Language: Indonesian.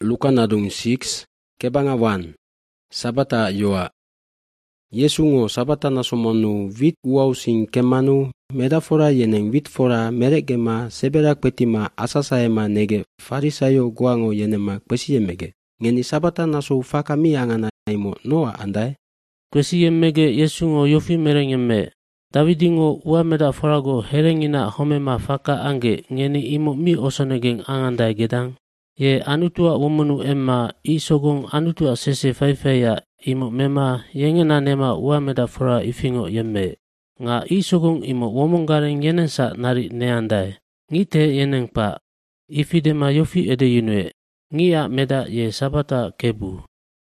Luka nadung 6 kebanga 1 sabata yoa. Yesu ngo sabata nasomonu vit uau sing kemanu medafora yeneng vit fora merek gema seberak petima asasaema nege farisayo guango yenema kwesiyemege. Ngeni sabata naso fakami angana imo noa andai. Kwesiyemege Yesu ngo yofi merengemme. Davidi ngo ua medaforago herengina homema faka ange ngeni imo mi osonegeng angandai gedang. Ye anutua womunu emma isogong anutua sese faifaya imo mema yengena nema ua medafora ifingo yemme. Nga isogong imo womonggareng yenensa nari neandai. Ngite yeneng pa. Ifidema yofi ede yunwe. Ngia meda ye sabata kebu.